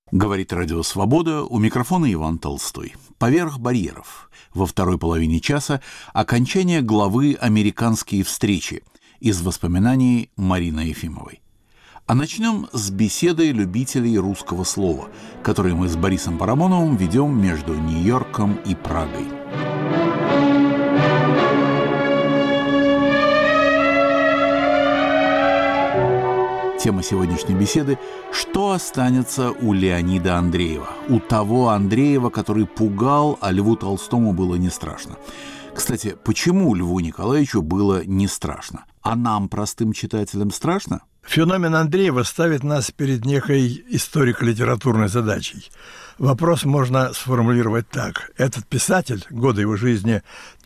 Говорит Радио Свобода, у микрофона Иван Толстой. «Поверх барьеров». Во второй половине часа окончание главы «Американские встречи» из воспоминаний Марины Ефимовой. А начнем с беседы любителей русского слова, которые мы с Борисом Парамоновым ведем между Нью-Йорком и Прагой. Тема сегодняшней беседы – что останется у Леонида Андреева, у того Андреева, который пугал, а Льву Толстому было не страшно. Кстати, почему Льву Николаевичу было не страшно? А нам, простым читателям, страшно? Феномен Андреева ставит нас перед некой историко-литературной задачей. Вопрос можно сформулировать так. Этот писатель, годы его жизни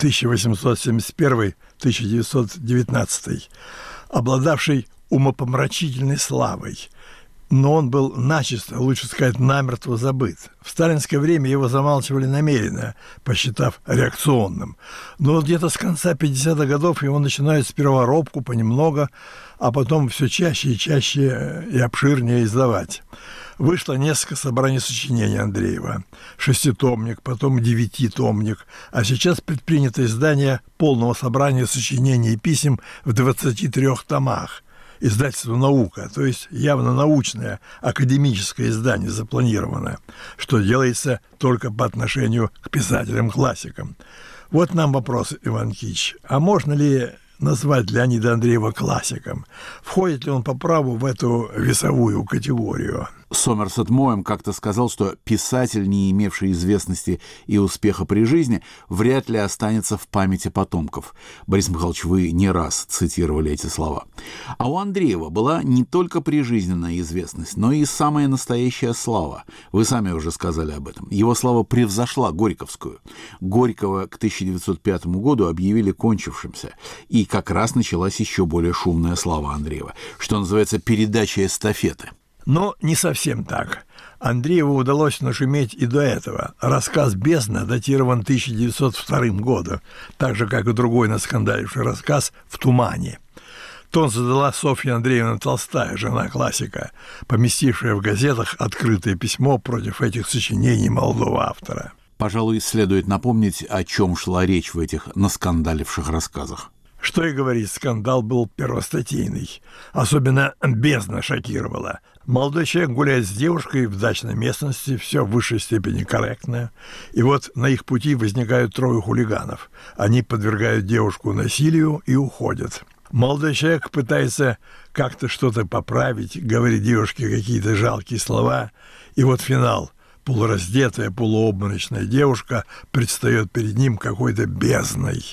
1871-1919, обладавший умопомрачительной славой, но он был начисто, лучше сказать, намертво забыт. В сталинское время его замалчивали намеренно, посчитав реакционным. Но вот где-то с конца 50-х годов его начинают сперва робку, понемногу, а потом все чаще и чаще и обширнее издавать. Вышло несколько собраний сочинений Андреева. 6-томник, потом 9-томник, а сейчас предпринято издание полного собрания сочинений и писем в 23 томах. Издательство «Наука», то есть явно научное, академическое издание запланировано, что делается только по отношению к писателям-классикам. Вот нам вопрос, Иван Никитич, а можно ли назвать Леонида Андреева классиком? Входит ли он по праву в эту весовую категорию? Сомерсет Моэм как-то сказал, что писатель, не имевший известности и успеха при жизни, вряд ли останется в памяти потомков. Борис Михайлович, вы не раз цитировали эти слова. А у Андреева была не только прижизненная известность, но и самая настоящая слава. Вы сами уже сказали об этом. Его слава превзошла Горьковскую. Горького к 1905 году объявили кончившимся. И как раз началась еще более шумная слава Андреева, что называется передача эстафеты. Но не совсем так. Андрееву удалось нашуметь и до этого. Рассказ «Бездна» датирован 1902 годом, так же, как и другой наскандаливший рассказ «В тумане». Тон задала Софья Андреевна Толстая, жена классика, поместившая в газетах открытое письмо против этих сочинений молодого автора. Пожалуй, следует напомнить, о чем шла речь в этих наскандаливших рассказах. Что и говорить, скандал был первостатейный. Особенно «Бездна» шокировала. Молодой человек гуляет с девушкой в дачной местности, все в высшей степени корректно. И вот на их пути возникают 3 хулиганов. Они подвергают девушку насилию и уходят. Молодой человек пытается как-то что-то поправить, говорит девушке какие-то жалкие слова. И вот финал. Полураздетая, полуобморочная девушка предстает перед ним какой-то бездной.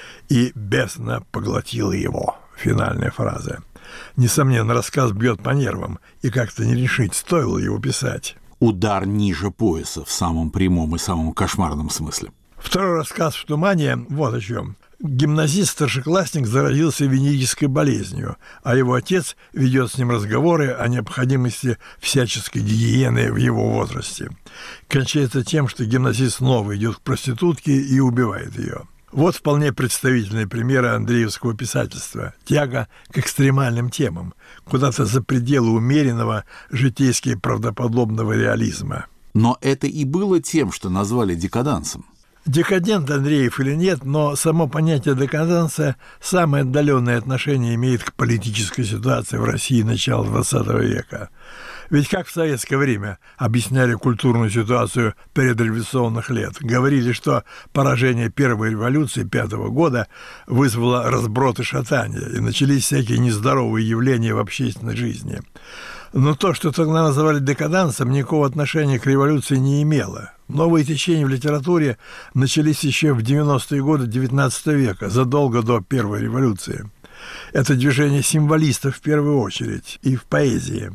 И бездна поглотила его. Финальная фраза. Несомненно, рассказ бьет по нервам, и как-то не решить, стоило его писать. Удар ниже пояса в самом прямом и самом кошмарном смысле. Второй рассказ «В тумане» вот о чем. Гимназист-старшеклассник заразился венерической болезнью, а его отец ведет с ним разговоры о необходимости всяческой гигиены в его возрасте. Кончается тем, что гимназист снова идет к проститутке и убивает ее. Вот вполне представительные примеры андреевского писательства. Тяга к экстремальным темам, куда-то за пределы умеренного, житейски правдоподобного реализма. Но это и было тем, что назвали декадансом. Декадент Андреев или нет, но само понятие декаданса самое отдаленное отношение имеет к политической ситуации в России начала XX века. Ведь как в советское время объясняли культурную ситуацию предреволюционных лет? Говорили, что поражение первой революции 5-го года вызвало разброд и шатание, и начались всякие нездоровые явления в общественной жизни. Но то, что тогда называли декадансом, никакого отношения к революции не имело. Новые течения в литературе начались еще в 90-е годы XIX века, задолго до Первой революции. Это движение символистов в первую очередь и в поэзии.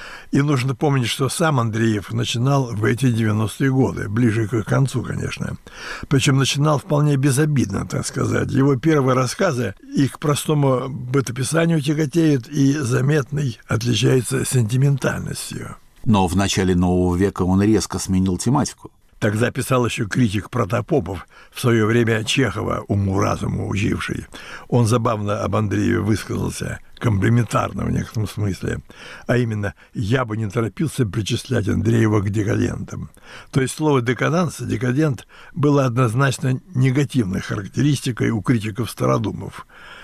И нужно помнить, что сам Андреев начинал в эти 90-е годы, ближе к концу, конечно. Причем начинал вполне безобидно, так сказать. Его первые рассказы, их к простому бытописанию тяготеют и заметной отличаются сентиментальностью. Но в начале нового века он резко сменил тематику. Тогда писал еще критик Протопопов, в свое время Чехова уму-разуму учивший. Он забавно об Андрееве высказался, комплиментарно в некотором смысле. А именно, я бы не торопился причислять Андреева к декадентам. То есть слово «декаданс», «декадент» было однозначно негативной характеристикой у критиков-стародумов.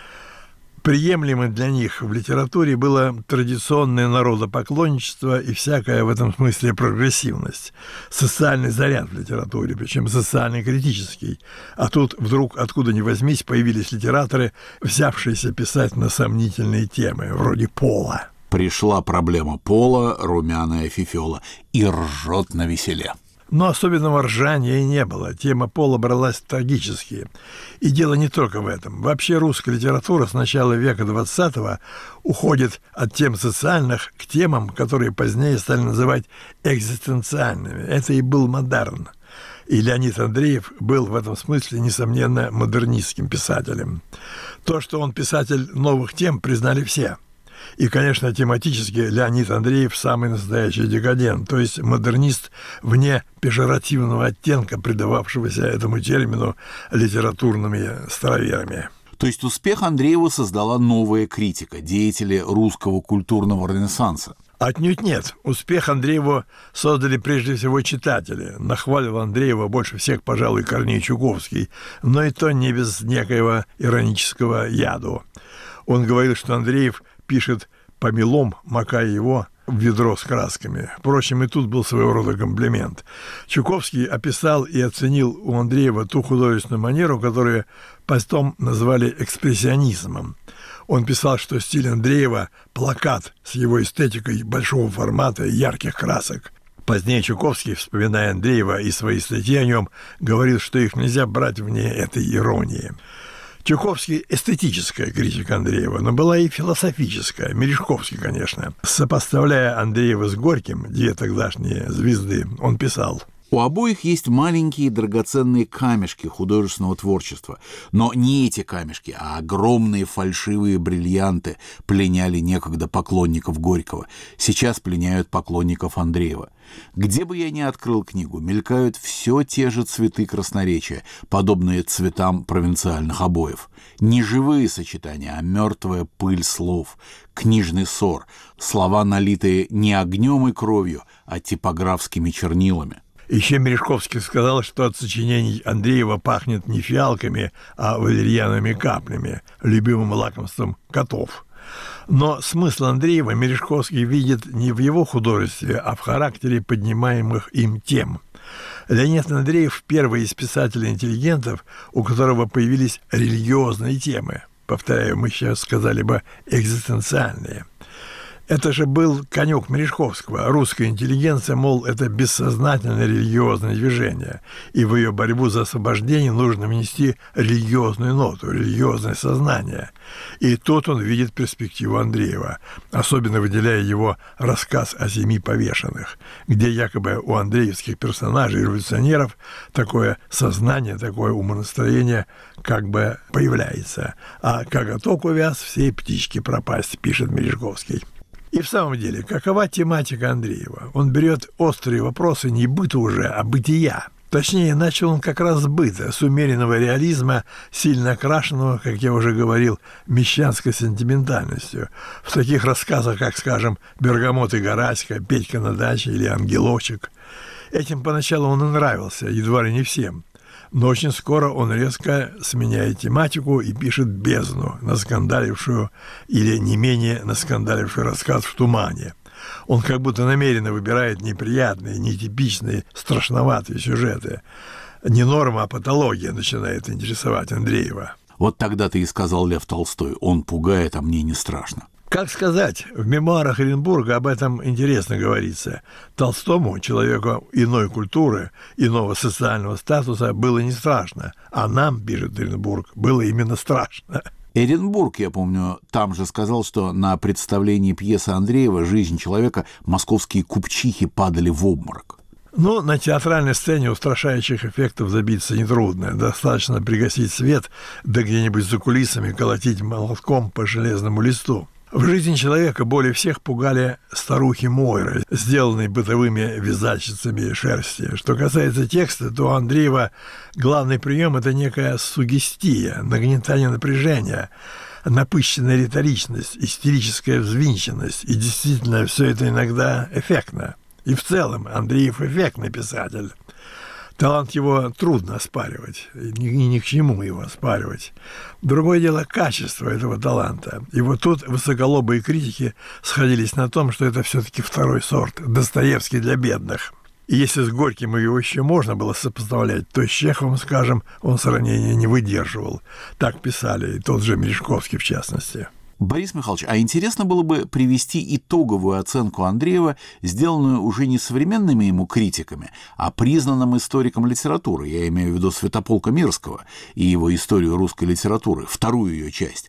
Приемлемым для них в литературе было традиционное народопоклонничество и всякая в этом смысле прогрессивность. Социальный заряд в литературе, причем социально-критический. А тут вдруг, откуда ни возьмись, появились литераторы, взявшиеся писать на сомнительные темы, вроде пола. Пришла проблема пола, румяная фифёла, и ржет навеселе. Но особенного ржания и не было. Тема пола бралась трагически. И дело не только в этом. Вообще русская литература с начала века XX уходит от тем социальных к темам, которые позднее стали называть экзистенциальными. Это и был модерн. И Леонид Андреев был в этом смысле, несомненно, модернистским писателем. То, что он писатель новых тем, признали все. И, конечно, тематически Леонид Андреев самый настоящий декадент, то есть модернист вне пежоративного оттенка, придававшегося этому термину литературными староверами. То есть успех Андреева создала новая критика, деятели русского культурного ренессанса. Отнюдь нет. Успех Андреева создали прежде всего читатели. Нахваливал Андреева больше всех, пожалуй, Корней Чуковский, но и то не без некоего иронического яду. Он говорил, что Андреев пишет помелом, макая его в ведро с красками. Впрочем, и тут был своего рода комплимент. Чуковский описал и оценил у Андреева ту художественную манеру, которую потом назвали экспрессионизмом. Он писал, что стиль Андреева – плакат с его эстетикой большого формата и ярких красок. Позднее Чуковский, вспоминая Андреева и свои статьи о нем, говорил, что их нельзя брать вне этой иронии. Чуковский – эстетическая критика Андреева, но была и философическая, Мережковский, конечно. Сопоставляя Андреева с Горьким, две тогдашние звезды, он писал: У обоих есть маленькие драгоценные камешки художественного творчества, но не эти камешки, а огромные фальшивые бриллианты пленяли некогда поклонников Горького, сейчас пленяют поклонников Андреева. Где бы я ни открыл книгу, мелькают все те же цветы красноречия, подобные цветам провинциальных обоев. Не живые сочетания, а мертвая пыль слов, книжный ссор, слова, налитые не огнем и кровью, а типографскими чернилами. Еще Мережковский сказал, что от сочинений Андреева пахнет не фиалками, а валерьяновыми каплями, любимым лакомством котов. Но смысл Андреева Мережковский видит не в его художестве, а в характере поднимаемых им тем. Леонид Андреев – первый из писателей-интеллигентов, у которого появились религиозные темы. Повторяю, мы сейчас сказали бы экзистенциальные. Это же был конек Мережковского. Русская интеллигенция, мол, это бессознательное религиозное движение. И в ее борьбу за освобождение нужно внести религиозную ноту, религиозное сознание. И тут он видит перспективу Андреева, особенно выделяя его рассказ о 7 повешенных, где якобы у андреевских персонажей, революционеров, такое сознание, такое умонастроение как бы появляется. А коготок увяз, всей птички пропасть, пишет Мережковский. И в самом деле, какова тематика Андреева? Он берет острые вопросы не быта уже, а бытия. Точнее, начал он как раз с быта, с умеренного реализма, сильно окрашенного, как я уже говорил, мещанской сентиментальностью. В таких рассказах, как, скажем, «Бергамот и Гораська», «Петька на даче» или «Ангелочек». Этим поначалу он и нравился, едва ли не всем. Но очень скоро он резко сменяет тематику и пишет «Бездну», наскандалившую или не менее наскандаливший рассказ «В тумане». Он как будто намеренно выбирает неприятные, нетипичные, страшноватые сюжеты. Не норма, а патология начинает интересовать Андреева. Вот тогда-то и сказал Лев Толстой: «Он пугает, а мне не страшно». Как сказать, в мемуарах Оренбурга об этом интересно говорится. Толстому, человеку иной культуры, иного социального статуса, было не страшно, а нам, пишет Оренбург, было именно страшно. Эренбург, я помню, там же сказал, что на представлении пьесы Андреева «Жизнь человека» московские купчихи падали в обморок. Ну, на театральной сцене устрашающих эффектов добиться нетрудно. Достаточно пригасить свет, да где-нибудь за кулисами колотить молотком по железному листу. В жизни человека более всех пугали старухи Мойры, сделанные бытовыми вязальщицами шерсти. Что касается текста, то у Андреева главный прием – это некая сугестия, нагнетание напряжения, напыщенная риторичность, истерическая взвинченность. И действительно, все это иногда эффектно. И в целом Андреев эффектный писатель. Талант его трудно оспаривать, ни к чему его оспаривать. Другое дело качество этого таланта. И вот тут высоколобые критики сходились на том, что это все-таки второй сорт, Достоевский для бедных. И если с Горьким его еще можно было сопоставлять, то с Чеховым, скажем, он сравнения не выдерживал. Так писали, и тот же Мережковский в частности. Борис Михайлович, а интересно было бы привести итоговую оценку Андреева, сделанную уже не современными ему критиками, а признанным историком литературы. Я имею в виду Святополка Мирского и его историю русской литературы, вторую ее часть,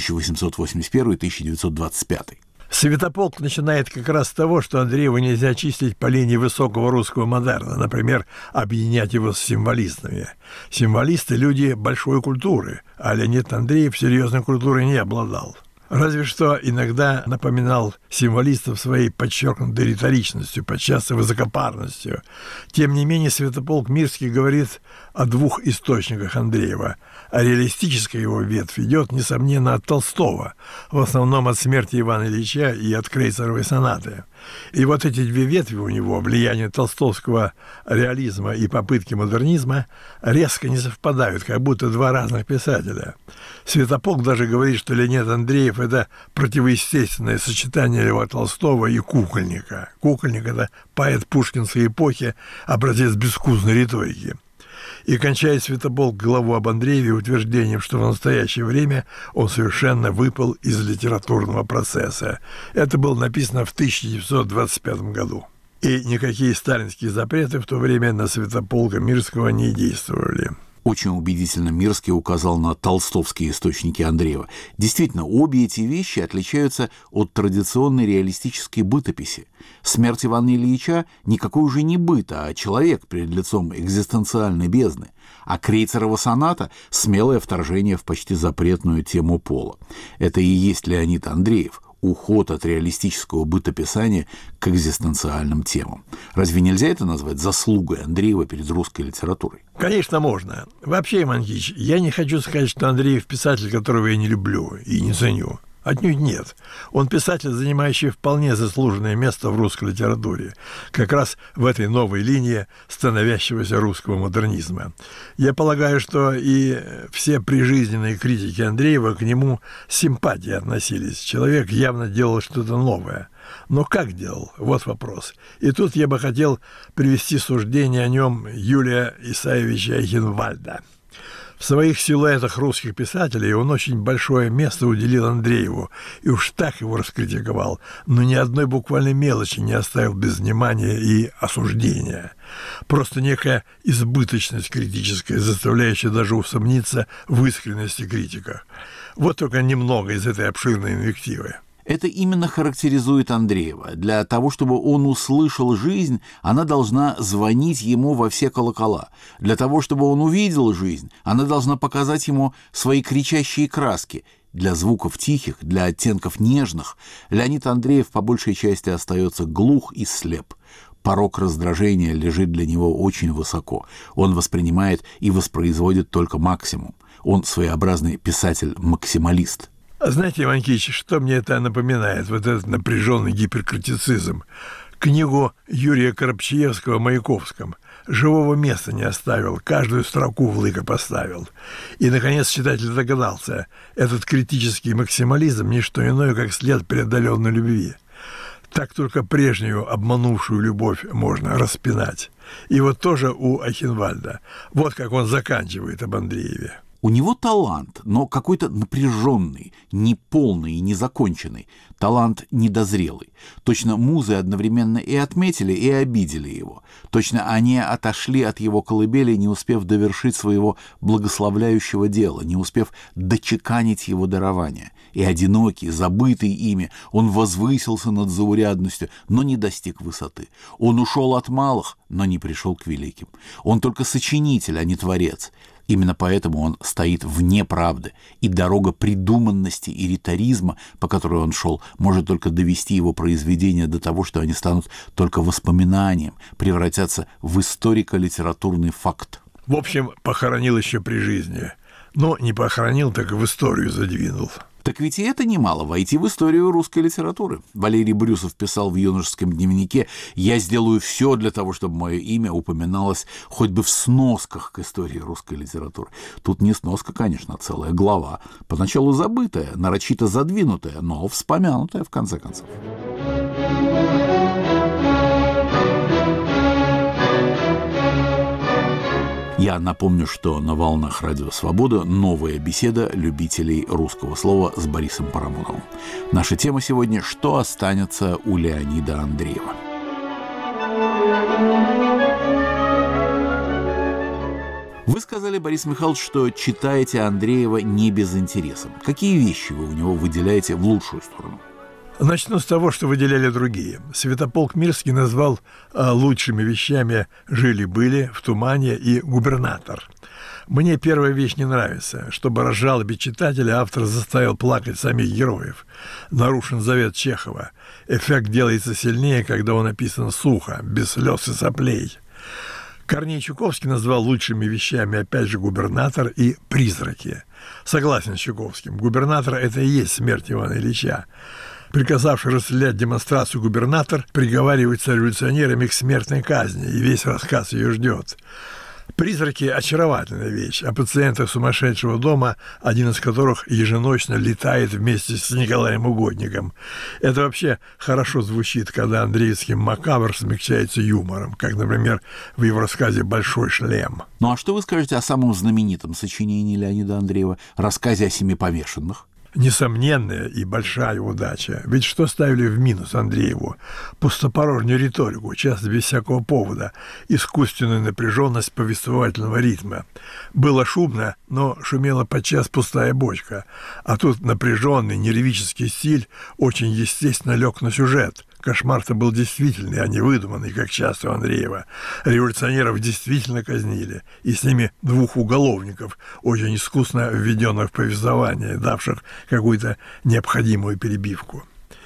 1881-1925. Святополк начинает как раз с того, что Андреева нельзя числить по линии высокого русского модерна, например, объединять его с символистами. Символисты – люди большой культуры, а Леонид Андреев серьезной культурой не обладал. Разве что иногда напоминал символистов своей подчеркнутой риторичностью, подчас высокопарностью. Тем не менее, Святополк Мирский говорит о двух источниках Андреева, а реалистическая его ветвь идет, несомненно, от Толстого, в основном от «Смерти Ивана Ильича» и от Крейцеровой сонаты. И вот эти две ветви у него, влияние толстовского реализма и попытки модернизма, резко не совпадают, как будто два разных писателя. Святополк даже говорит, что Леонид Андреев – это противоестественное сочетание Льва Толстого и кукольника. Кукольник – это поэт пушкинской эпохи, образец безвкусной риторики. И кончает Святополк главу об Андрееве утверждением, что в настоящее время он совершенно выпал из литературного процесса. Это было написано в 1925 году. И никакие сталинские запреты в то время на Святополка Мирского не действовали. Очень убедительно Мирский указал на толстовские источники Андреева. Действительно, обе эти вещи отличаются от традиционной реалистической бытописи. «Смерть Ивана Ильича» никакой уже не быт, а человек перед лицом экзистенциальной бездны. А Крейцерова соната – смелое вторжение в почти запретную тему пола. Это и есть Леонид Андреев – уход от реалистического бытописания к экзистенциальным темам. Разве нельзя это назвать заслугой Андреева перед русской литературой? Конечно, можно. Вообще, Иван Ильич, я не хочу сказать, что Андреев писатель, которого я не люблю и не ценю. Отнюдь нет. Он писатель, занимающий вполне заслуженное место в русской литературе, как раз в этой новой линии становящегося русского модернизма. Я полагаю, что и все прижизненные критики Андреева к нему с симпатией относились. Человек явно делал что-то новое. Но как делал? Вот вопрос. И тут я бы хотел привести суждение о нем Юлия Исаевича Айхенвальда. В своих силуэтах русских писателей он очень большое место уделил Андрееву, и уж так его раскритиковал, но ни одной буквальной мелочи не оставил без внимания и осуждения. Просто некая избыточность критическая, заставляющая даже усомниться в искренности критика. Вот только немного из этой обширной инвективы. Это именно характеризует Андреева. Для того, чтобы он услышал жизнь, она должна звонить ему во все колокола. Для того, чтобы он увидел жизнь, она должна показать ему свои кричащие краски. Для звуков тихих, для оттенков нежных Леонид Андреев по большей части остается глух и слеп. Порог раздражения лежит для него очень высоко. Он воспринимает и воспроизводит только максимум. Он своеобразный писатель-максималист. Знаете, Иван Ильич, что мне это напоминает, вот этот напряженный гиперкритицизм? Книгу Юрия Коробчиевского о Маяковском. Живого места не оставил, каждую строку в лыко поставил. И, наконец, читатель догадался, этот критический максимализм – не что иное, как след преодоленной любви. Так только прежнюю обманувшую любовь можно распинать. И вот тоже у Айхенвальда. Вот как он заканчивает об Андрееве. У него талант, но какой-то напряженный, неполный и незаконченный. Талант недозрелый. Точно музы одновременно и отметили, и обидели его. Точно они отошли от его колыбели, не успев довершить своего благословляющего дела, не успев дочеканить его дарования. И одинокий, забытый ими, он возвысился над заурядностью, но не достиг высоты. Он ушел от малых, но не пришел к великим. Он только сочинитель, а не творец. Именно поэтому он стоит вне правды, и дорога придуманности и риторизма, по которой он шел, может только довести его произведения до того, что они станут только воспоминанием, превратятся в историко-литературный факт. В общем, похоронил еще при жизни. Но не похоронил, так и в историю задвинул. Так ведь и это немало — войти в историю русской литературы. Валерий Брюсов писал в юношеском дневнике: «Я сделаю все для того, чтобы мое имя упоминалось хоть бы в сносках к истории русской литературы». Тут не сноска, конечно, а целая глава, поначалу забытая, нарочито задвинутая, но вспомянутая в конце концов. Я напомню, что на волнах Радио Свобода новая беседа любителей русского слова с Борисом Парамоновым. Наша тема сегодня — что останется у Леонида Андреева. Вы сказали, Борис Михайлович, что читаете Андреева не без интереса. Какие вещи вы у него выделяете в лучшую сторону? Начну с того, что выделяли другие. Святополк Мирский назвал лучшими вещами «Жили-были», «В тумане» и «Губернатор». Мне первая вещь не нравится. Чтобы разжалобить читателя, автор заставил плакать самих героев. Нарушен завет Чехова. Эффект делается сильнее, когда он написан сухо, без слез и соплей. Корней Чуковский назвал лучшими вещами, опять же, «Губернатор» и «Призраки». Согласен с Чуковским. «Губернатор» — это и есть смерть Ивана Ильича. Приказавший расстрелять демонстрацию губернатор приговаривается революционерами к смертной казни, и весь рассказ ее ждет. «Призраки» — очаровательная вещь о пациентах сумасшедшего дома, один из которых еженочно летает вместе с Николаем Угодником. Это вообще хорошо звучит, когда андреевский макабр смягчается юмором, как, например, в его рассказе «Большой шлем». Ну а что вы скажете о самом знаменитом сочинении Леонида Андреева — рассказе о 7 повешенных? Несомненная и большая удача. Ведь что ставили в минус Андрееву? Пустопорожнюю риторику, часто без всякого повода, искусственную напряженность повествовательного ритма. Было шумно, но шумела подчас пустая бочка. А тут напряженный нервический стиль очень естественно лег на сюжет. Кошмар-то был действительный, а не выдуманный, как часто у Андреева. Революционеров действительно казнили, и с ними 2 уголовников, очень искусно введенных в повествование, давших какую-то необходимую перебивку.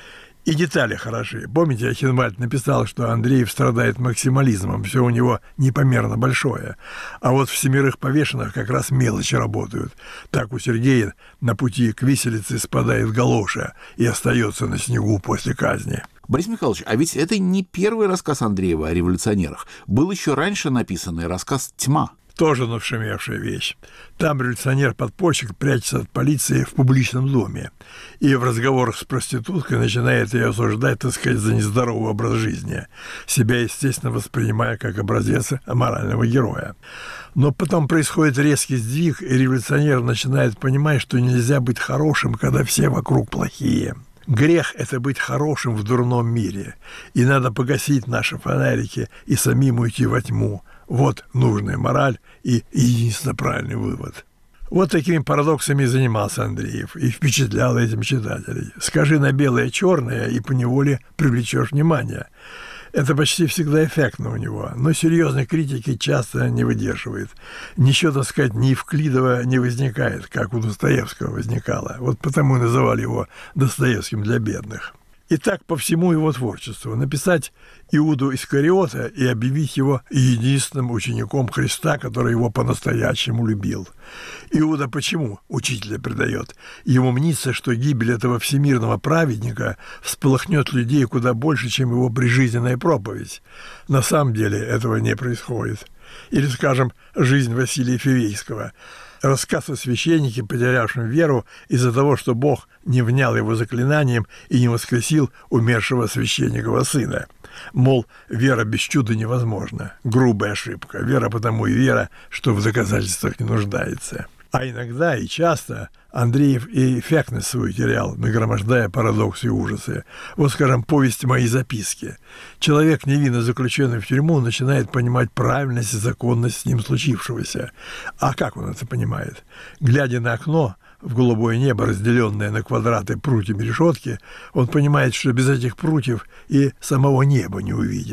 И детали хороши. Помните, Ахенвальд написал, что Андреев страдает максимализмом, все у него непомерно большое. А вот в 7 повешенных как раз мелочи работают. Так у Сергея на пути к виселице спадает галоша и остается на снегу после казни. Борис Михайлович, а ведь это не первый рассказ Андреева о революционерах. Был еще раньше написанный рассказ «Тьма». Тоже нашумевшая вещь. Там революционер-подпольщик прячется от полиции в публичном доме и в разговорах с проституткой начинает ее осуждать, так сказать, за нездоровый образ жизни, себя, естественно, воспринимая как образец морального героя. Но потом происходит резкий сдвиг, и революционер начинает понимать, что нельзя быть хорошим, когда все вокруг плохие. Грех – это быть хорошим в дурном мире, и надо погасить наши фонарики и самим уйти во тьму. Вот нужная мораль и единственно правильный вывод. Вот такими парадоксами занимался Андреев и впечатлял этим читателей. Скажи на белое черное, и поневоле привлечешь внимание. Это почти всегда эффектно у него, но серьезной критики часто не выдерживает. Ничего, так сказать, ни Евклидова не возникает, как у Достоевского возникало. Вот потому и называли его Достоевским для бедных. И так по всему его творчеству. Написать Иуду Искариота и объявить его единственным учеником Христа, который его по-настоящему любил. Иуда почему учителя предает? Ему мнится, что гибель этого всемирного праведника всполохнет людей куда больше, чем его прижизненная проповедь. На самом деле этого не происходит. Или, скажем, жизнь Василия Фивейского. Рассказ о священнике, потерявшем веру из-за того, что Бог не внял его заклинанием и не воскресил умершего священникова сына. Мол, вера без чуда невозможна. Грубая ошибка. Вера потому и вера, что в доказательствах не нуждается. А иногда и часто Андреев и эффектность свою терял, нагромождая парадоксы и ужасы. Вот, скажем, повесть «Мои записки». Человек, невинно заключенный в тюрьму, начинает понимать правильность и законность с ним случившегося. А как он это понимает? Глядя на окно в голубое небо, разделенное на квадраты прутьями решетки, он понимает, что без этих прутьев и самого неба не увидит.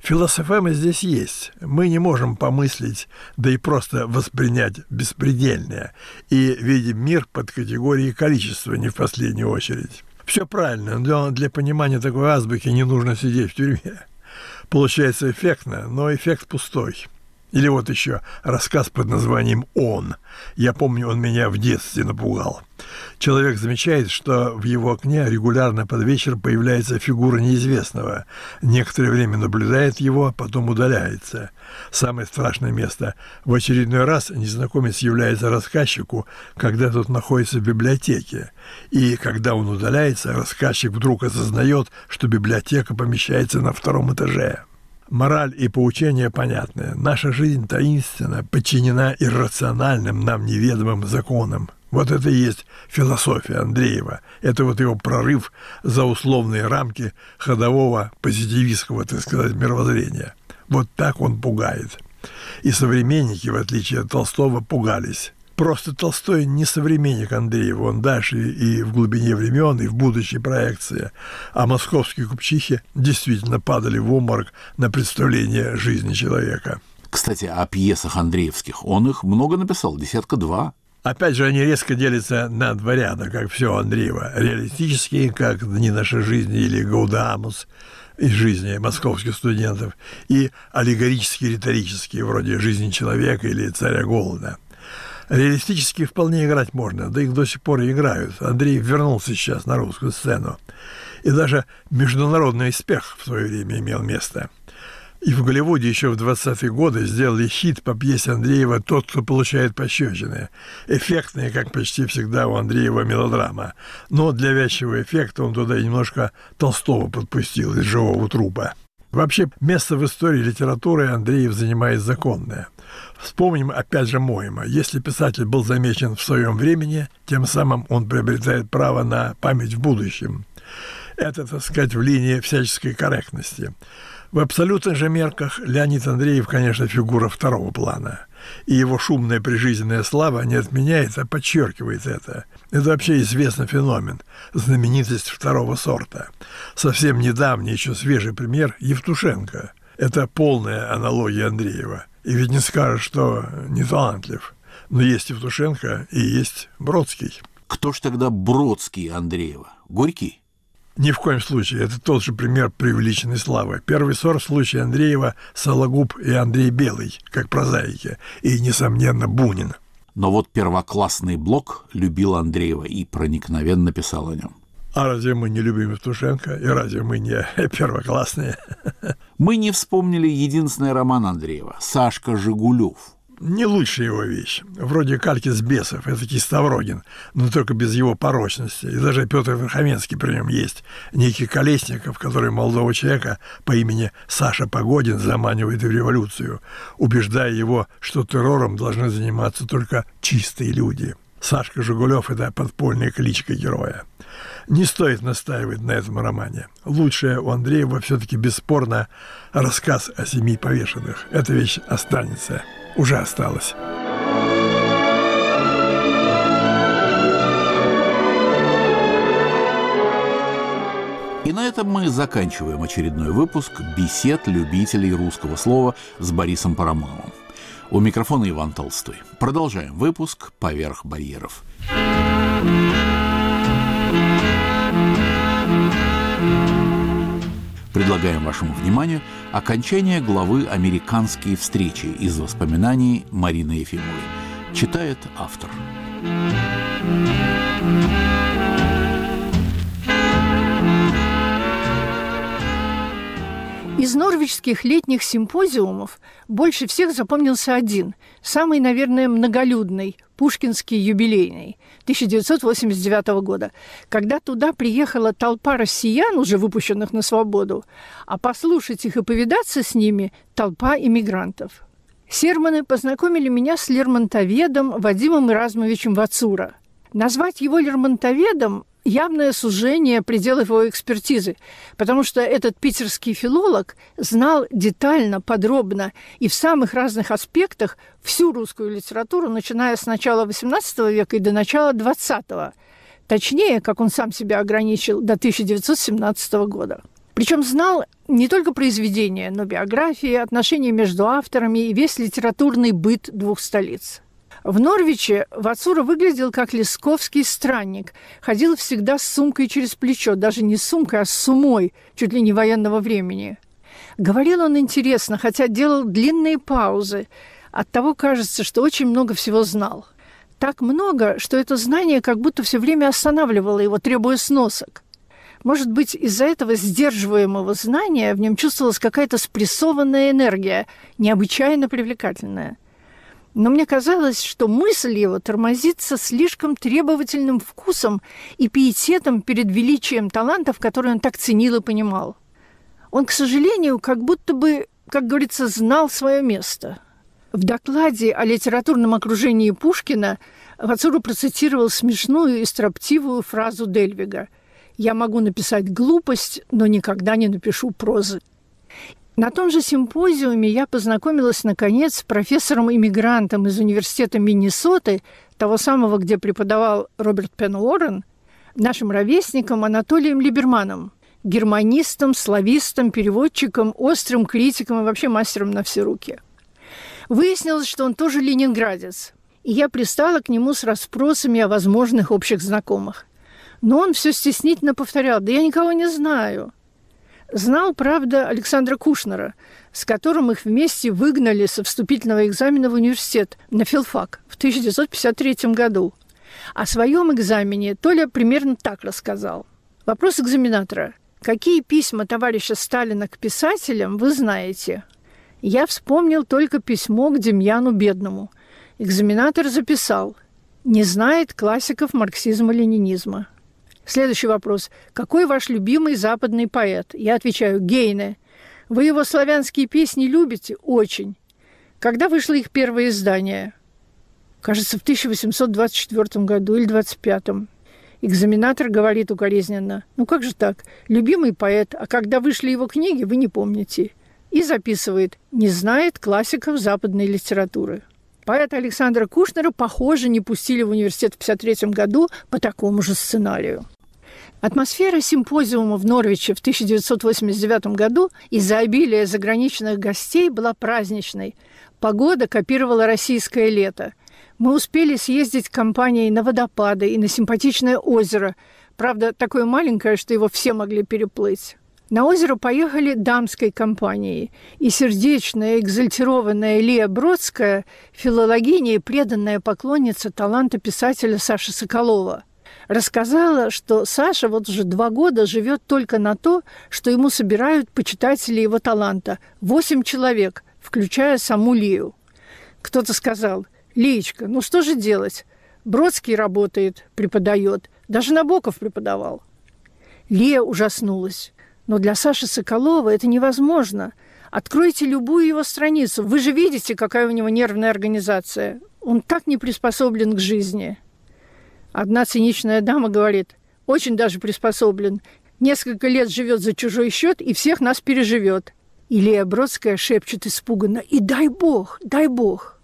Философема здесь есть. Мы не можем помыслить, да и просто воспринять беспредельное, и видим мир под категорией количества, не в последнюю очередь. Все правильно, но для понимания такой азбуки не нужно сидеть в тюрьме. Получается эффектно, но эффект пустой. Или вот еще рассказ под названием «Он». Я помню, он меня в детстве напугал. Человек замечает, что в его окне регулярно под вечер появляется фигура неизвестного. Некоторое время наблюдает его, потом удаляется. Самое страшное место. В очередной раз незнакомец является рассказчику, когда тот находится в библиотеке. И когда он удаляется, рассказчик вдруг осознает, что библиотека помещается на 2-м этаже. Мораль и поучение понятны. Наша жизнь таинственна, подчинена иррациональным, нам неведомым законам. Вот это и есть философия Андреева. Это вот его прорыв за условные рамки ходового позитивистского, так сказать, мировоззрения. Вот так он пугает. И современники, в отличие от Толстого, пугались. Просто Толстой не современник Андреева, он дальше и в глубине времен, и в будущей проекции. А московские купчихи действительно падали в обморок на представление жизни человека. Кстати, о пьесах андреевских. Он их много написал, 2. Опять же, они резко делятся на 2 ряда, как все Андреева. Реалистические, как «Дни нашей жизни» или «Гаудамус» из жизни московских студентов, и аллегорические, риторические, вроде «Жизнь человека» или «Царя голода». Реалистически вполне играть можно, да их до сих пор и играют. Андрей вернулся сейчас на русскую сцену. И даже международный успех в свое время имел место. И в Голливуде еще в 20-е годы сделали хит по пьесе Андреева «Тот, кто получает пощечины». Эффектная, как почти всегда у Андреева, мелодрама. Но для вязчего эффекта он туда немножко Толстого подпустил из «Живого трупа». Вообще, место в истории литературы Андреев занимает законное. Вспомним опять же Мойма. Если писатель был замечен в своем времени, тем самым он приобретает право на память в будущем. Это, так сказать, в линии всяческой корректности. В абсолютных же мерках Леонид Андреев, конечно, фигура 2-го плана. И его шумная прижизненная слава не отменяет, а подчеркивает это. Это вообще известный феномен. Знаменитость 2-го сорта. Совсем недавний, еще свежий пример – Евтушенко. Это полная аналогия Андреева. И ведь не скажешь, что не талантлив. Но есть Евтушенко и есть Бродский. Кто ж тогда Бродский Андреева? Горький? Ни в коем случае. Это тот же пример преувеличенной славы. Первый сорт в случае Андреева – Сологуб и Андрей Белый, как прозаики. И, несомненно, Бунин. Но вот первоклассный Блок любил Андреева и проникновенно писал о нем. А разве мы не любим Евтушенко? И разве мы не первоклассные? Мы не вспомнили единственный роман Андреева «Сашка Жигулев». Не лучшая его вещь. Вроде «Кальки с бесов», это Ставрогин, но только без его порочности. И даже Петр Верховенский при нем есть. Некий Колесников, который молодого человека по имени Саша Погодин заманивает в революцию, убеждая его, что террором должны заниматься только чистые люди. Сашка Жигулев – это подпольная кличка героя. Не стоит настаивать на этом романе. Лучшее у Андреева все-таки бесспорно рассказ о 7 повешенных. Эта вещь останется. Уже осталась. И на этом мы заканчиваем очередной выпуск бесед любителей русского слова с Борисом Парамоновым. У микрофона Иван Толстой. Продолжаем выпуск «Поверх барьеров». Предлагаем вашему вниманию окончание главы «Американские встречи» из воспоминаний Марины Ефимовой. Читает автор. Из норвичских летних симпозиумов больше всех запомнился один, самый, наверное, многолюдный, Пушкинский юбилейный, 1989 года, когда туда приехала толпа россиян, уже выпущенных на свободу, а послушать их и повидаться с ними – толпа иммигрантов. Серманы познакомили меня с лермонтоведом Вадимом Эразмовичем Вацура. Назвать его лермонтоведом – явное сужение пределов его экспертизы, потому что этот питерский филолог знал детально, подробно и в самых разных аспектах всю русскую литературу, начиная с начала XVIII века и до начала XX. Точнее, как он сам себя ограничил, до 1917 года. Причем знал не только произведения, но биографии, отношения между авторами и весь литературный быт двух столиц. В Норвиче Вацура выглядел как лесковский странник, ходил всегда с сумкой через плечо, даже не с сумкой, а с сумой, чуть ли не военного времени. Говорил он интересно, хотя делал длинные паузы. Оттого кажется, что очень много всего знал. Так много, что это знание как будто все время останавливало его, требуя сносок. Может быть, из-за этого сдерживаемого знания в нем чувствовалась какая-то спрессованная энергия, необычайно привлекательная. Но мне казалось, что мысль его тормозится слишком требовательным вкусом и пиететом перед величием талантов, которые он так ценил и понимал. Он, к сожалению, как будто бы, как говорится, знал свое место. В докладе о литературном окружении Пушкина Вацура процитировал смешную и строптивую фразу Дельвига: «Я могу написать глупость, но никогда не напишу прозы». На том же симпозиуме я познакомилась, наконец, с профессором-иммигрантом из университета Миннесоты, того самого, где преподавал Роберт Пен Уоррен, нашим ровесником Анатолием Либерманом, германистом, славистом, переводчиком, острым критиком и вообще мастером на все руки. Выяснилось, что он тоже ленинградец, и я пристала к нему с расспросами о возможных общих знакомых. Но он все стеснительно повторял: «Да я никого не знаю». Знал, правда, Александра Кушнера, с которым их вместе выгнали со вступительного экзамена в университет на филфак в 1953 году. О своем экзамене Толя примерно так рассказал. Вопрос экзаменатора: «Какие письма товарища Сталина к писателям вы знаете?» Я вспомнил только письмо к Демьяну Бедному. Экзаменатор записал: «Не знает классиков марксизма-ленинизма». Следующий вопрос: «Какой ваш любимый западный поэт?» Я отвечаю: «Гейне». «Вы его славянские песни любите?» «Очень». Когда вышло их первое издание? Кажется, в 1824 году или 25-м. Экзаменатор говорит укоризненно: «Ну как же так? Любимый поэт, а когда вышли его книги, вы не помните». И записывает: «Не знает классиков западной литературы». Поэта Александра Кушнера, похоже, не пустили в университет в 1953 году по такому же сценарию. Атмосфера симпозиума в Норвиче в 1989 году из-за обилия заграничных гостей была праздничной. Погода копировала российское лето. Мы успели съездить компанией на водопады и на симпатичное озеро. Правда, такое маленькое, что его все могли переплыть. На озеро поехали дамской компанией, и сердечная, экзальтированная Лия Бродская, филологиня и преданная поклонница таланта писателя Саши Соколова, рассказала, что Саша вот уже 2 года живет только на то, что ему собирают почитатели его таланта – 8 человек, включая саму Лию. Кто-то сказал: «Лиечка, ну что же делать? Бродский работает, преподает, даже Набоков преподавал». Лия ужаснулась. «Но для Саши Соколова это невозможно. Откройте любую его страницу. Вы же видите, какая у него нервная организация. Он так не приспособлен к жизни». Одна циничная дама говорит: «Очень даже приспособлен. Несколько лет живет за чужой счет и всех нас переживет». И Лия Бродская шепчет испуганно: «И дай Бог, дай Бог».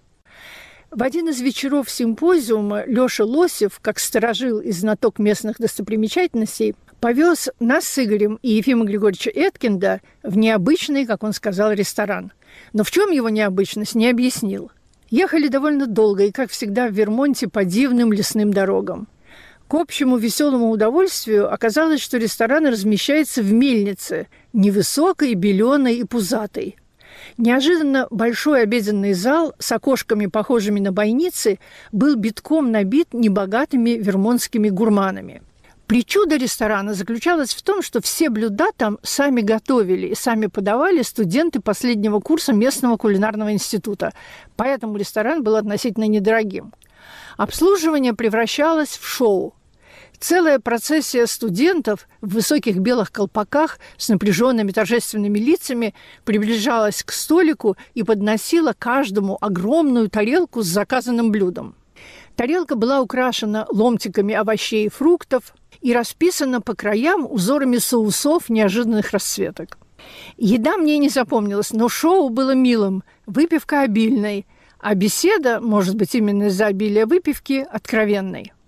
В один из вечеров симпозиума Лёша Лосев, как сторожил и знаток местных достопримечательностей, повез нас с Игорем и Ефима Григорьевича Эткинда в необычный, как он сказал, ресторан. Но в чем его необычность, не объяснил. Ехали довольно долго и, как всегда, в Вермонте по дивным лесным дорогам. К общему веселому удовольствию оказалось, что ресторан размещается в мельнице, невысокой, беленой и пузатой. Неожиданно большой обеденный зал с окошками, похожими на бойницы, был битком набит небогатыми вермонтскими гурманами. Причуда ресторана заключалась в том, что все блюда там сами готовили и сами подавали студенты последнего курса местного кулинарного института, поэтому ресторан был относительно недорогим. Обслуживание превращалось в шоу. Целая процессия студентов в высоких белых колпаках с напряженными торжественными лицами приближалась к столику и подносила каждому огромную тарелку с заказанным блюдом. Тарелка была украшена ломтиками овощей и фруктов и расписана по краям узорами соусов неожиданных расцветок. Еда мне не запомнилась, но шоу было милым, выпивка обильной, а беседа, может быть, именно из-за обилия выпивки, откровенной.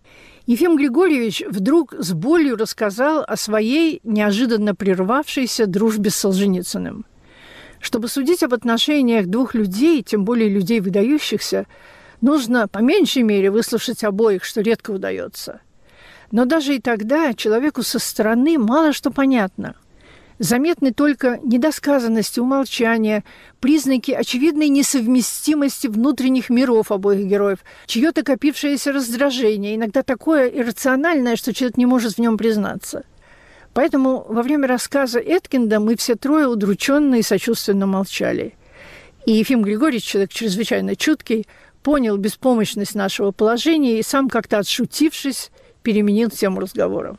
Ефим Григорьевич вдруг с болью рассказал о своей неожиданно прервавшейся дружбе с Солженицыным. Чтобы судить об отношениях двух людей, тем более людей выдающихся, нужно по меньшей мере выслушать обоих, что редко удается. Но даже и тогда человеку со стороны мало что понятно. Заметны только недосказанности, умолчания, признаки очевидной несовместимости внутренних миров обоих героев, чье-то копившееся раздражение, иногда такое иррациональное, что человек не может в нем признаться. Поэтому во время рассказа Эткинда мы все трое удрученно и сочувственно молчали. И Ефим Григорьевич, человек чрезвычайно чуткий, понял беспомощность нашего положения и сам, как-то отшутившись, переменил тему разговора.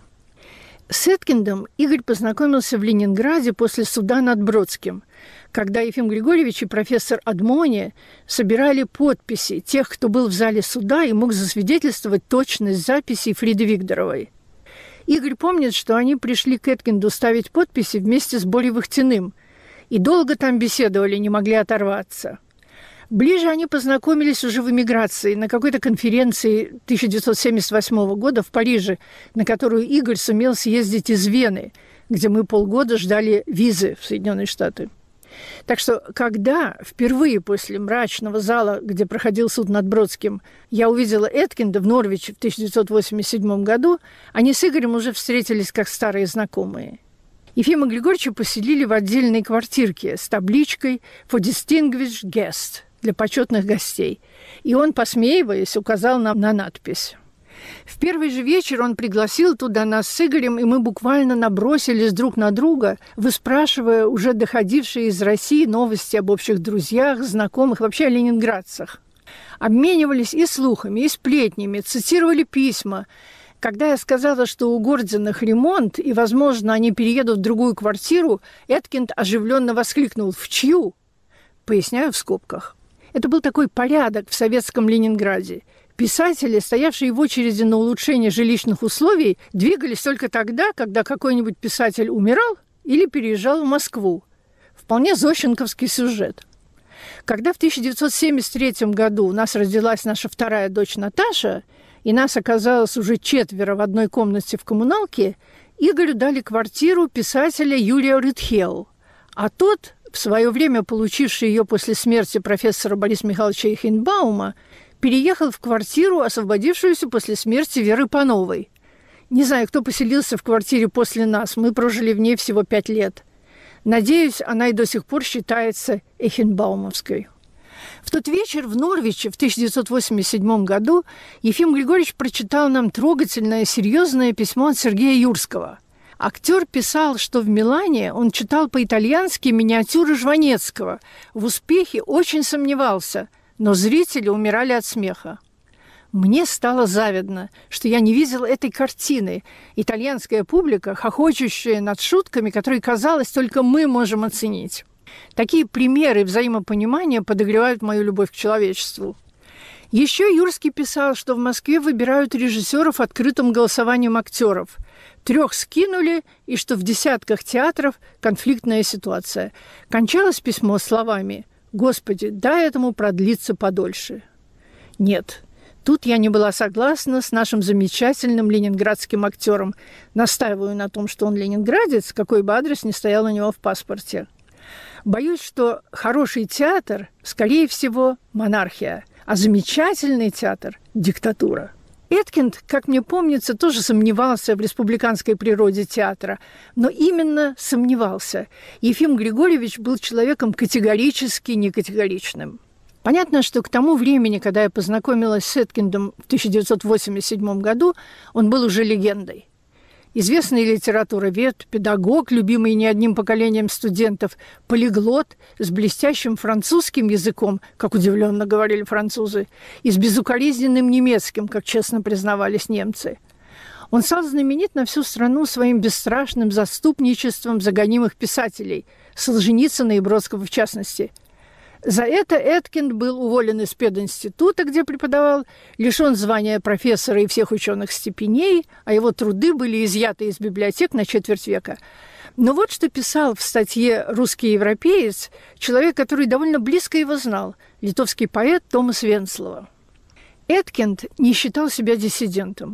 С Эткиндом Игорь познакомился в Ленинграде после суда над Бродским, когда Ефим Григорьевич и профессор Адмони собирали подписи тех, кто был в зале суда и мог засвидетельствовать точность записей Фриды Вигдоровой. Игорь помнит, что они пришли к Эткинду ставить подписи вместе с Борей Вахтиным и долго там беседовали, не могли оторваться. Ближе они познакомились уже в эмиграции на какой-то конференции 1978 года в Париже, на которую Игорь сумел съездить из Вены, где мы полгода ждали визы в Соединенные Штаты. Так что, когда впервые после мрачного зала, где проходил суд над Бродским, я увидела Эткинда в Норвиче в 1987 году, они с Игорем уже встретились как старые знакомые. Ефима Григорьевича поселили в отдельной квартирке с табличкой «For distinguished guest» для почетных гостей. И он, посмеиваясь, указал нам на надпись. В первый же вечер он пригласил туда нас с Игорем, и мы буквально набросились друг на друга, выспрашивая уже доходившие из России новости об общих друзьях, знакомых, вообще о ленинградцах. Обменивались и слухами, и сплетнями, цитировали письма. Когда я сказала, что у Гординых ремонт, и, возможно, они переедут в другую квартиру, Эткинд оживленно воскликнул: «В чью?» Поясняю в скобках. Это был такой порядок в советском Ленинграде. Писатели, стоявшие в очереди на улучшение жилищных условий, двигались только тогда, когда какой-нибудь писатель умирал или переезжал в Москву. Вполне зощенковский сюжет. Когда в 1973 году у нас родилась наша вторая дочь Наташа, и нас оказалось уже 4 в одной комнате в коммуналке, Игорю дали квартиру писателя Юрия Рытхел, а тот, в свое время получивший ее после смерти профессора Бориса Михайловича Эйхенбаума, переехал в квартиру, освободившуюся после смерти Веры Пановой. Не знаю, кто поселился в квартире после нас, мы прожили в ней всего 5 лет. Надеюсь, она и до сих пор считается эйхенбаумовской. В тот вечер в Норвиче в 1987 году Ефим Григорьевич прочитал нам трогательное, серьезное письмо от Сергея Юрского. Актер писал, что в Милане он читал по-итальянски миниатюры Жванецкого. В успехе очень сомневался, но зрители умирали от смеха. Мне стало завидно, что я не видела этой картины. Итальянская публика, хохочущая над шутками, которые, казалось, только мы можем оценить. Такие примеры взаимопонимания подогревают мою любовь к человечеству. Еще Юрский писал, что в Москве выбирают режиссеров открытым голосованием актеров. 3 скинули, и что в десятках театров конфликтная ситуация. Кончалось письмо словами: «Господи, дай этому продлиться подольше». Нет, тут я не была согласна с нашим замечательным ленинградским актером. Настаиваю на том, что он ленинградец, какой бы адрес ни стоял у него в паспорте. Боюсь, что хороший театр, скорее всего, монархия, а замечательный театр – диктатура. Эткинд, как мне помнится, тоже сомневался в республиканской природе театра, но именно сомневался. Ефим Григорьевич был человеком категорически некатегоричным. Понятно, что к тому времени, когда я познакомилась с Эткиндом в 1987 году, он был уже легендой. Известный литературовед, педагог, любимый не одним поколением студентов, полиглот с блестящим французским языком, как удивленно говорили французы, и с безукоризненным немецким, как честно признавались немцы. Он стал знаменит на всю страну своим бесстрашным заступничеством за гонимых писателей, Солженицына и Бродского в частности. За это Эткинд был уволен из пединститута, где преподавал, лишен звания профессора и всех ученых степеней, а его труды были изъяты из библиотек на 4 века. Но вот что писал в статье «Русский европеец» человек, который довольно близко его знал, литовский поэт Томас Венслова. Эткинд не считал себя диссидентом.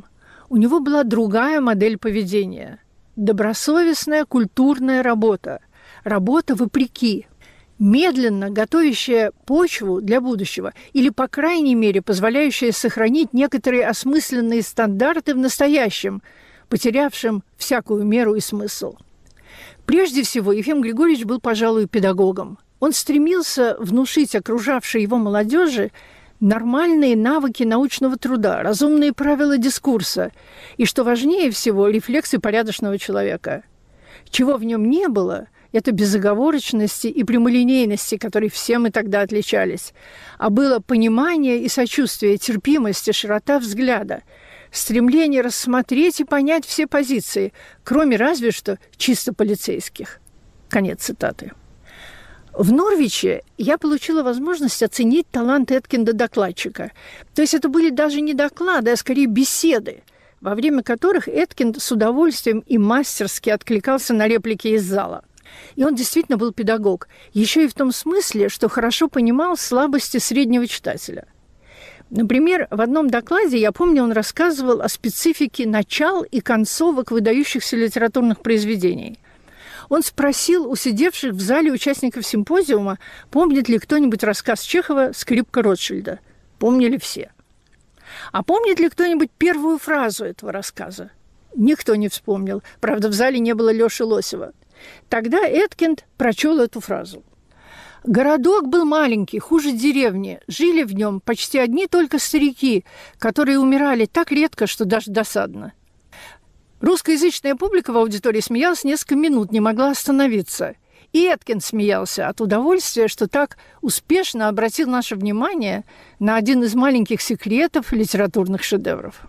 У него была другая модель поведения. Добросовестная культурная работа. Работа вопреки. Медленно готовящая почву для будущего или, по крайней мере, позволяющая сохранить некоторые осмысленные стандарты в настоящем, потерявшем всякую меру и смысл. Прежде всего, Ефим Григорьевич был, пожалуй, педагогом. Он стремился внушить окружавшей его молодежи нормальные навыки научного труда, разумные правила дискурса и, что важнее всего, рефлексы порядочного человека. Чего в нем не было – это безоговорочности и прямолинейности, которые все мы тогда отличались, а было понимание и сочувствие, терпимость и широта взгляда, стремление рассмотреть и понять все позиции, кроме разве что чисто полицейских. Конец цитаты. В Норвиче я получила возможность оценить талант Эдкинда-докладчика. То есть это были даже не доклады, а скорее беседы, во время которых Эдкинд с удовольствием и мастерски откликался на реплики из зала. И он действительно был педагог, еще и в том смысле, что хорошо понимал слабости среднего читателя. Например, в одном докладе, я помню, он рассказывал о специфике начал и концовок выдающихся литературных произведений. Он спросил у сидевших в зале участников симпозиума, помнит ли кто-нибудь рассказ Чехова «Скрипка Ротшильда». Помнили все. А помнит ли кто-нибудь первую фразу этого рассказа? Никто не вспомнил. Правда, в зале не было Лёши Лосева. Тогда Эдкинд прочел эту фразу. «Городок был маленький, хуже деревни. Жили в нем почти одни только старики, которые умирали так редко, что даже досадно». Русскоязычная публика в аудитории смеялась несколько минут, не могла остановиться. И Эдкинд смеялся от удовольствия, что так успешно обратил наше внимание на один из маленьких секретов литературных шедевров.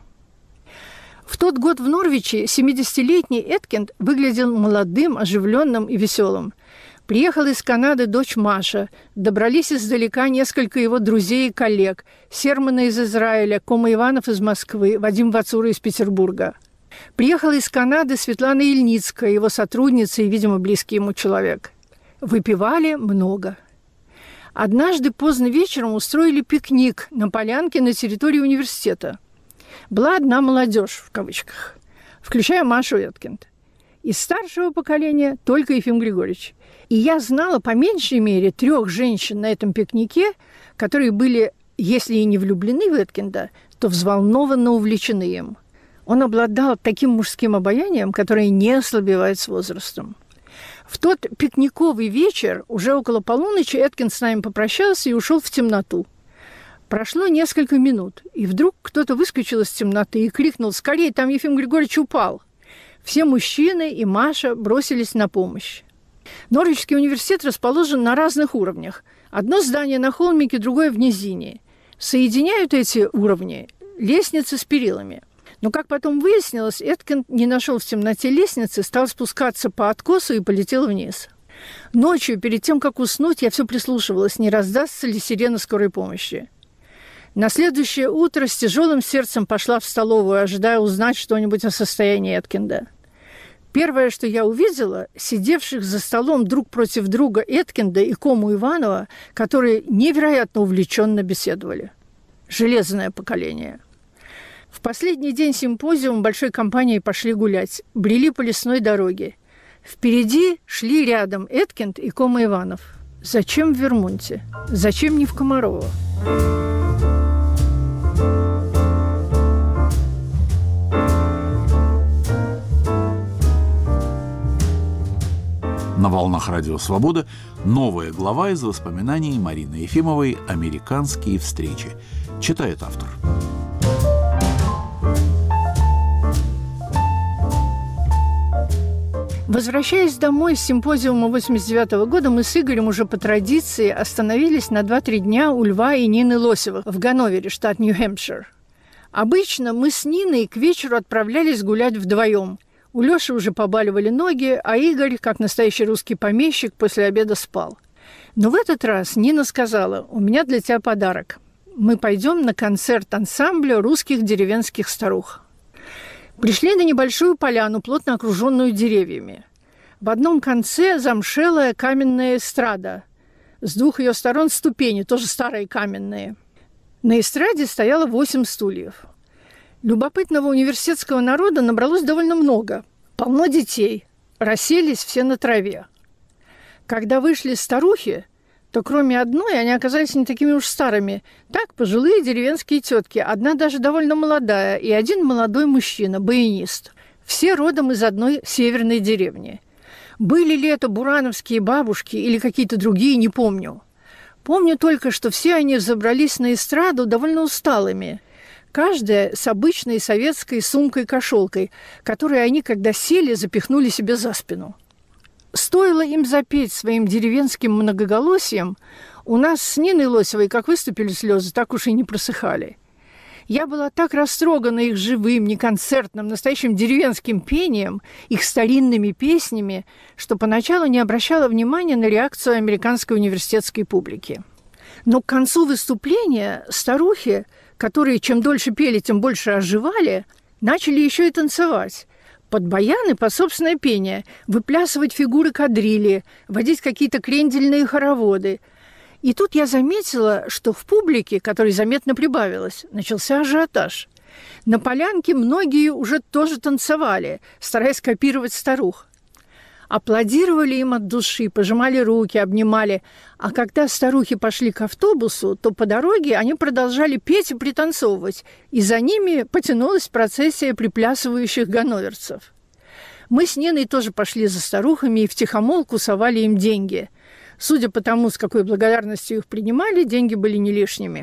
В тот год в Норвиче 70-летний Эдкинд выглядел молодым, оживленным и веселым. Приехала из Канады дочь Маша, добрались издалека несколько его друзей и коллег, Сермана из Израиля, Кома Иванов из Москвы, Вадим Вацура из Петербурга. Приехала из Канады Светлана Ильницкая, его сотрудница и, видимо, близкий ему человек. Выпивали много. Однажды поздно вечером устроили пикник на полянке на территории университета. Была одна молодежь, в кавычках, включая Машу Эдкинд. Из старшего поколения только Ефим Григорьевич. И я знала по меньшей мере 3 женщин на этом пикнике, которые были, если и не влюблены в Эдкинда, то взволнованно увлечены им. Он обладал таким мужским обаянием, которое не ослабевает с возрастом. В тот пикниковый вечер, уже около полуночи, Эдкинд с нами попрощался и ушел в темноту. Прошло несколько минут, и вдруг кто-то выскочил из темноты и крикнул: «Скорее, там Ефим Григорьевич упал!» Все мужчины и Маша бросились на помощь. Норвичский университет расположен на разных уровнях. Одно здание на холмике, другое в низине. Соединяют эти уровни лестницы с перилами. Но, как потом выяснилось, Эдкинд не нашел в темноте лестницы, стал спускаться по откосу и полетел вниз. Ночью, перед тем, как уснуть, я все прислушивалась, не раздастся ли сирена скорой помощи. На следующее утро с тяжелым сердцем пошла в столовую, ожидая узнать что-нибудь о состоянии Эдкинда. Первое, что я увидела, сидевших за столом друг против друга Эдкинда и Кому Иванова, которые невероятно увлеченно беседовали. Железное поколение. В последний день симпозиума большой компанией пошли гулять, брели по лесной дороге. Впереди шли рядом Эдкинд и Кома Иванов. Зачем в Вермонте? Зачем не в Комарово? На волнах Радио Свобода новая глава из воспоминаний Марины Ефимовой «Американские встречи». Читает автор. Возвращаясь домой с симпозиума 1989 года, мы с Игорем уже по традиции остановились на 2-3 дня у Льва и Нины Лосевых в Ганновере, штат Нью-Хэмпшир. Обычно мы с Ниной к вечеру отправлялись гулять вдвоем. У Лёши уже побаливали ноги, а Игорь, как настоящий русский помещик, после обеда спал. Но в этот раз Нина сказала: «У меня для тебя подарок. Мы пойдем на концерт ансамбля русских деревенских старух». Пришли на небольшую поляну, плотно окруженную деревьями. В одном конце замшелая каменная эстрада. С 2 ее сторон ступени, тоже старые каменные. На эстраде стояло 8 стульев. Любопытного университетского народа набралось довольно много. Полно детей. Расселись все на траве. Когда вышли старухи, то кроме одной они оказались не такими уж старыми. Так, пожилые деревенские тетки, одна даже довольно молодая, и один молодой мужчина, баянист. Все родом из одной северной деревни. Были ли это бурановские бабушки или какие-то другие, не помню. Помню только, что все они взобрались на эстраду довольно усталыми. Каждая с обычной советской сумкой-кошелкой, которую они, когда сели, запихнули себе за спину. Стоило им запеть своим деревенским многоголосием, у нас с Ниной Лосевой как выступили слезы, так уж и не просыхали. Я была так растрогана их живым, неконцертным, настоящим деревенским пением, их старинными песнями, что поначалу не обращала внимания на реакцию американской университетской публики. Но к концу выступления старухи, которые чем дольше пели, тем больше оживали, начали еще и танцевать. Под баяны, под собственное пение, выплясывать фигуры кадрили, водить какие-то крендельные хороводы. И тут я заметила, что в публике, которой заметно прибавилось, начался ажиотаж. На полянке многие уже тоже танцевали, стараясь копировать старух. Аплодировали им от души, пожимали руки, обнимали. А когда старухи пошли к автобусу, то по дороге они продолжали петь и пританцовывать, и за ними потянулась процессия приплясывающих ганноверцев. Мы с Ниной тоже пошли за старухами и втихомолку совали им деньги. Судя по тому, с какой благодарностью их принимали, деньги были не лишними.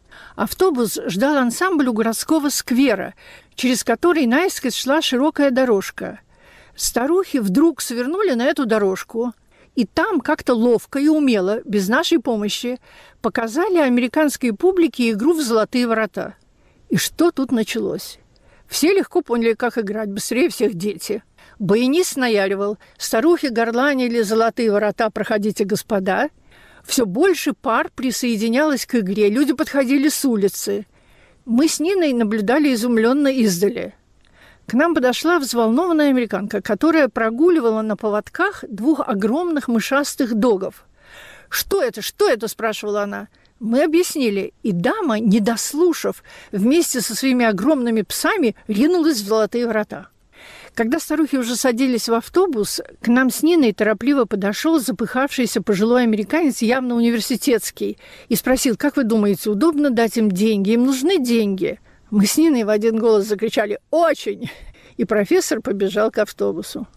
Автобус ждал ансамбль у городского сквера, через который наискось шла широкая дорожка. Старухи вдруг свернули на эту дорожку, и там как-то ловко и умело, без нашей помощи, показали американской публике игру в «Золотые ворота». И что тут началось? Все легко поняли, как играть, быстрее всех дети. Баянист наяривал, старухи горланили «Золотые ворота, проходите, господа». Все больше пар присоединялось к игре, люди подходили с улицы. Мы с Ниной наблюдали изумленно издали. К нам подошла взволнованная американка, которая прогуливала на поводках двух огромных мышастых догов. «Что это? Что это?» – спрашивала она. Мы объяснили, и дама, не дослушав, вместе со своими огромными псами ринулась в «Золотые ворота». Когда старухи уже садились в автобус, к нам с Ниной торопливо подошел запыхавшийся пожилой американец, явно университетский, и спросил: «Как вы думаете, удобно дать им деньги? Им нужны деньги?» Мы с Ниной в один голос закричали «Очень!» и профессор побежал к автобусу.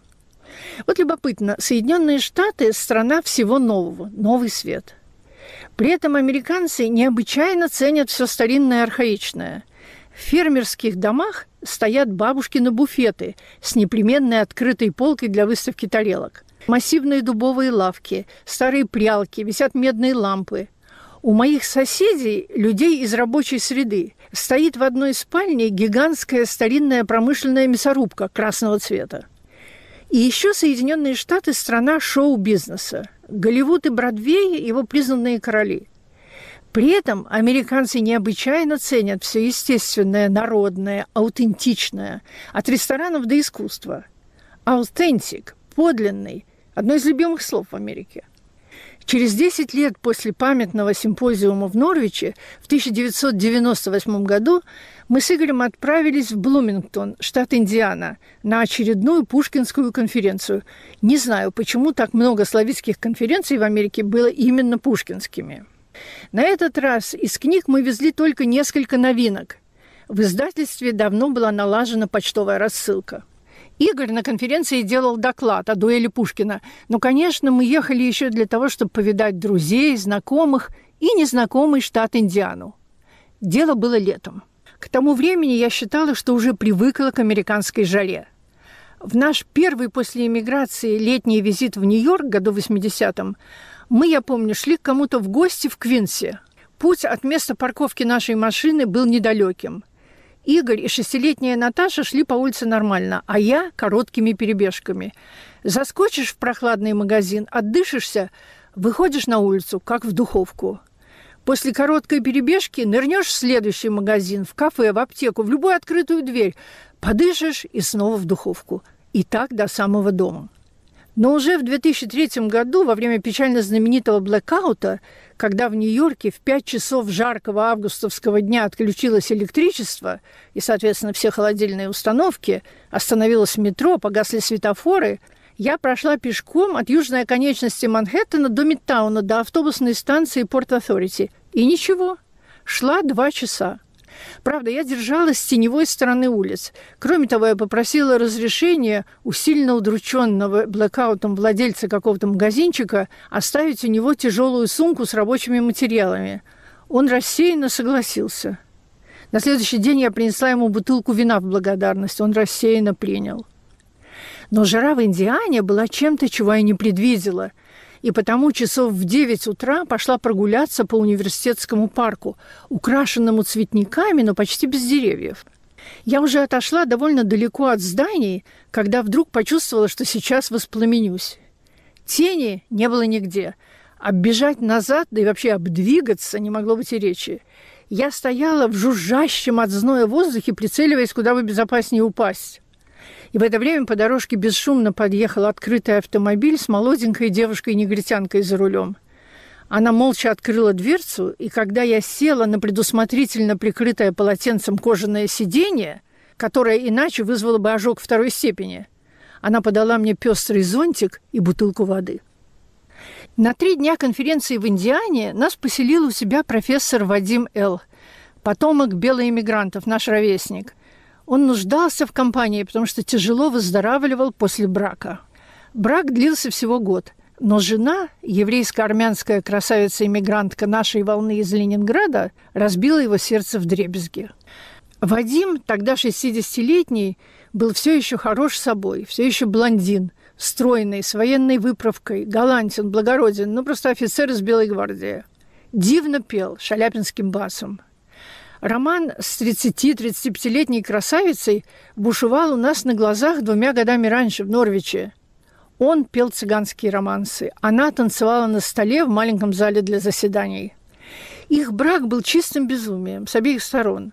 Вот любопытно, Соединенные Штаты – страна всего нового, новый свет. При этом американцы необычайно ценят все старинное и архаичное. В фермерских домах стоят бабушкины буфеты с непременной открытой полкой для выставки тарелок. Массивные дубовые лавки, старые прялки, висят медные лампы. У моих соседей, людей из рабочей среды, стоит в одной спальне гигантская старинная промышленная мясорубка красного цвета. И еще Соединенные Штаты – страна шоу-бизнеса. Голливуд и Бродвей – его признанные короли. При этом американцы необычайно ценят все естественное, народное, аутентичное, от ресторанов до искусства. Authentic, подлинный – одно из любимых слов в Америке. Через 10 лет после памятного симпозиума в Норвиче в 1998 году мы с Игорем отправились в Блумингтон, штат Индиана, на очередную пушкинскую конференцию. Не знаю, почему так много славянских конференций в Америке было именно пушкинскими. На этот раз из книг мы везли только несколько новинок. В издательстве давно была налажена почтовая рассылка. Игорь на конференции делал доклад о дуэли Пушкина, но, конечно, мы ехали еще для того, чтобы повидать друзей, знакомых и незнакомый штат Индиану. Дело было летом. К тому времени я считала, что уже привыкла к американской жаре. В наш первый после эмиграции летний визит в Нью-Йорк году в 80-м мы, я помню, шли к кому-то в гости в Квинсе. Путь от места парковки нашей машины был недалеким. Игорь и 6-летняя Наташа шли по улице нормально, а я – короткими перебежками. Заскочишь в прохладный магазин, отдышишься, выходишь на улицу, как в духовку. После короткой перебежки нырнешь в следующий магазин, в кафе, в аптеку, в любую открытую дверь, подышишь и снова в духовку. И так до самого дома. Но уже в 2003 году, во время печально знаменитого блэкаута, когда в Нью-Йорке в 5 часов жаркого августовского дня отключилось электричество и, соответственно, все холодильные установки, остановилось метро, погасли светофоры, я прошла пешком от южной оконечности Манхэттена до Мидтауна, до автобусной станции Порт-Authority. И ничего, шла 2 часа. Правда, я держалась с теневой стороны улиц. Кроме того, я попросила разрешения у сильно удрученного блэкаутом владельца какого-то магазинчика оставить у него тяжелую сумку с рабочими материалами. Он рассеянно согласился. На следующий день я принесла ему бутылку вина в благодарность. Он рассеянно принял. Но жара в Индиане была чем-то, чего я не предвидела. И потому часов в 9 утра пошла прогуляться по университетскому парку, украшенному цветниками, но почти без деревьев. Я уже отошла довольно далеко от зданий, когда вдруг почувствовала, что сейчас воспламенюсь. Тени не было нигде. Оббежать назад, да и вообще обдвигаться не могло быть и речи. Я стояла в жужжащем от зноя воздухе, прицеливаясь, куда бы безопаснее упасть. И в это время по дорожке бесшумно подъехал открытый автомобиль с молоденькой девушкой-негритянкой за рулем. Она молча открыла дверцу, и когда я села на предусмотрительно прикрытое полотенцем кожаное сиденье, которое иначе вызвало бы ожог 2-й степени, она подала мне пестрый зонтик и бутылку воды. На 3 дня конференции в Индиане нас поселил у себя профессор Вадим Л., потомок белоэмигрантов, наш ровесник. Он нуждался в компании, потому что тяжело выздоравливал после брака. Брак длился всего год, но жена, еврейско-армянская красавица-иммигрантка нашей волны из Ленинграда, разбила его сердце вдребезги. Вадим, тогда 60-летний, был все еще хорош собой, все еще блондин, стройный, с военной выправкой, галантен, благороден, ну просто офицер из Белой гвардии. Дивно пел шаляпинским басом. Роман с 30-35-летней красавицей бушевал у нас на глазах 2 годами раньше в Норвиче. Он пел цыганские романсы, она танцевала на столе в маленьком зале для заседаний. Их брак был чистым безумием с обеих сторон.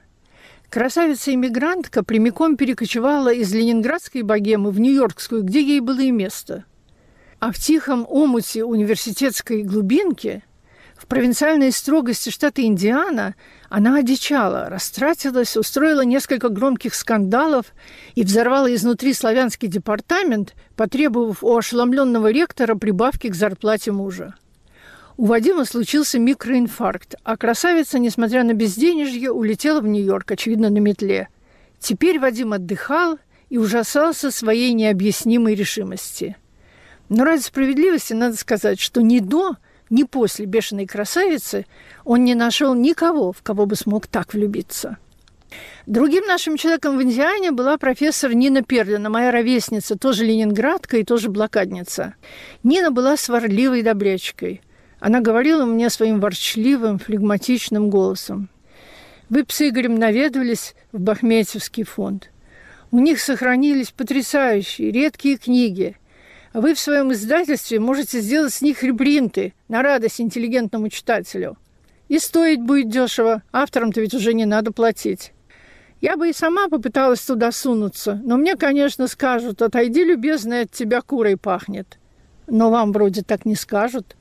Красавица-иммигрантка прямиком перекочевала из ленинградской богемы в нью-йоркскую, где ей было и место. А в тихом омуте университетской глубинки, в провинциальной строгости штата Индиана, она одичала, растратилась, устроила несколько громких скандалов и взорвала изнутри славянский департамент, потребовав у ошеломленного ректора прибавки к зарплате мужа. У Вадима случился микроинфаркт, а красавица, несмотря на безденежье, улетела в Нью-Йорк, очевидно, на метле. Теперь Вадим отдыхал и ужасался своей необъяснимой решимости. Но ради справедливости надо сказать, что ни до, ни после «Бешеной красавицы» он не нашел никого, в кого бы смог так влюбиться. Другим нашим человеком в Индиане была профессор Нина Перлина, моя ровесница, тоже ленинградка и тоже блокадница. Нина была сварливой добрячкой. Она говорила мне своим ворчливым, флегматичным голосом: «Вы б с Игорем наведывались в Бахметьевский фонд. У них сохранились потрясающие, редкие книги. А вы в своем издательстве можете сделать с них репринты на радость интеллигентному читателю. И стоить будет дешево, авторам-то ведь уже не надо платить. Я бы и сама попыталась туда сунуться, но мне, конечно, скажут: отойди, любезная, от тебя курой пахнет. Но вам вроде так не скажут».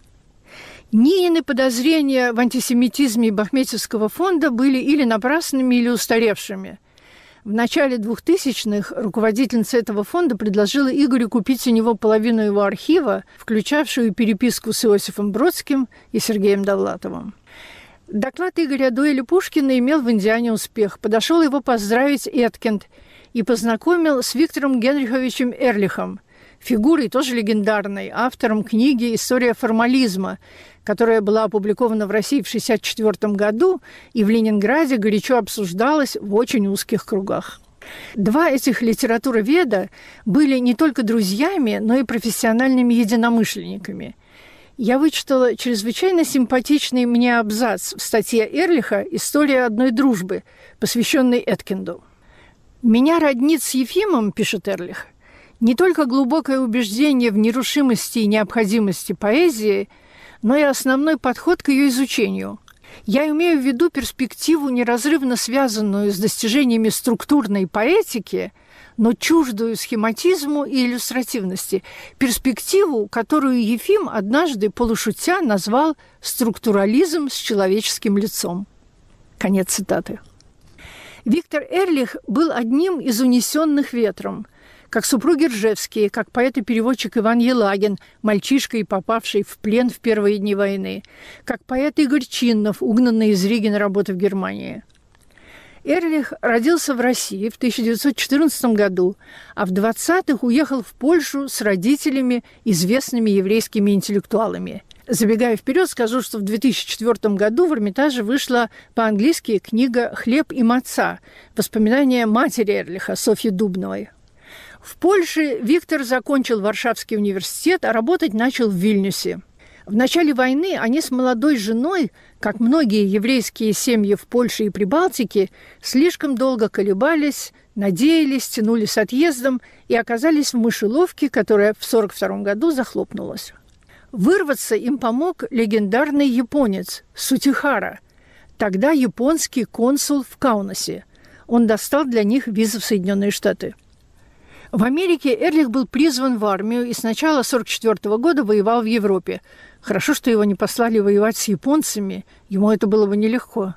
Нинины подозрения в антисемитизме Бахметьевского фонда были или напрасными, или устаревшими. В начале 2000-х руководительница этого фонда предложила Игорю купить у него половину его архива, включавшую переписку с Иосифом Бродским и Сергеем Довлатовым. Доклад Игоря о дуэли Пушкина имел в Индиане успех. Подошел его поздравить Эткинд и познакомил с Виктором Генриховичем Эрлихом, фигурой тоже легендарной, автором книги «История формализма», которая была опубликована в России в 1964 году и в Ленинграде горячо обсуждалась в очень узких кругах. 2 этих литературоведа были не только друзьями, но и профессиональными единомышленниками. Я вычитала чрезвычайно симпатичный мне абзац в статье Эрлиха «История одной дружбы», посвященной Эткинду. «Меня роднит с Ефимом, – пишет Эрлих, – не только глубокое убеждение в нерушимости и необходимости поэзии, но и основной подход к ее изучению. Я имею в виду перспективу, неразрывно связанную с достижениями структурной поэтики, но чуждую схематизму и иллюстративности, перспективу, которую Ефим однажды полушутя назвал «структурализм с человеческим лицом». Конец цитаты. Виктор Эрлих был одним из унесенных ветром, как супруги Ржевские, как поэт и переводчик Иван Елагин, мальчишкой, попавший в плен в первые дни войны, как поэт Игорь Чиннов, угнанный из Риги на работу в Германии. Эрлих родился в России в 1914 году, а в 20-х уехал в Польшу с родителями, известными еврейскими интеллектуалами. Забегая вперед, скажу, что в 2004 году в Эрмитаже вышла по-английски книга «Хлеб и маца», воспоминания матери Эрлиха, Софьи Дубновой. В Польше Виктор закончил Варшавский университет, а работать начал в Вильнюсе. В начале войны они с молодой женой, как многие еврейские семьи в Польше и Прибалтике, слишком долго колебались, надеялись, тянули с отъездом и оказались в мышеловке, которая в 1942 году захлопнулась. Вырваться им помог легендарный японец Сутихара, тогда японский консул в Каунасе. Он достал для них визы в Соединенные Штаты. В Америке Эрлих был призван в армию и с начала 1944 года воевал в Европе. Хорошо, что его не послали воевать с японцами, ему это было бы нелегко.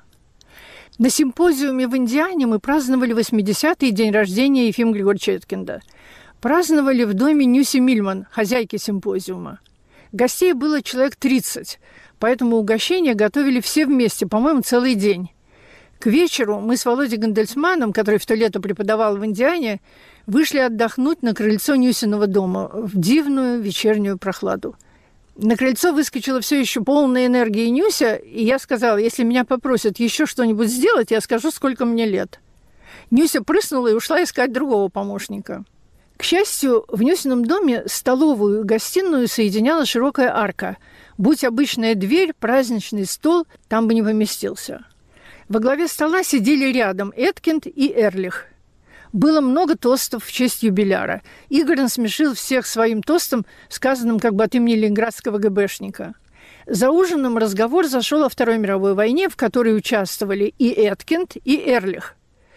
На симпозиуме в Индиане мы праздновали 80-й день рождения Ефима Григорьевича Эткинда. Праздновали в доме Нюси Мильман, хозяйки симпозиума. Гостей было человек 30, поэтому угощения готовили все вместе, по-моему, целый день. К вечеру мы с Володей Гандельсманом, который в то лето преподавал в Индиане, вышли отдохнуть на крыльцо Нюсиного дома в дивную вечернюю прохладу. На крыльцо выскочила все еще полная энергии Нюся, и я сказала, если меня попросят еще что-нибудь сделать, я скажу, сколько мне лет. Нюся прыснула и ушла искать другого помощника. К счастью, в Нюсином доме столовую и гостиную соединяла широкая арка. Будь обычная дверь, праздничный стол, там бы не поместился. Во главе стола сидели рядом Эткинд и Эрлих. Было много тостов в честь юбиляра. Игорь насмешил всех своим тостом, сказанным как бы от имени ленинградского ГБшника. За ужином разговор зашел о Второй мировой войне, в которой участвовали и Эткинд, и Эрлих.